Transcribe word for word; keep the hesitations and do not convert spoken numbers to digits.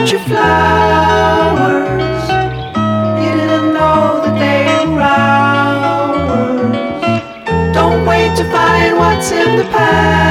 got your flowers. You didn't know that they were ours. Don't wait to find what's in the past.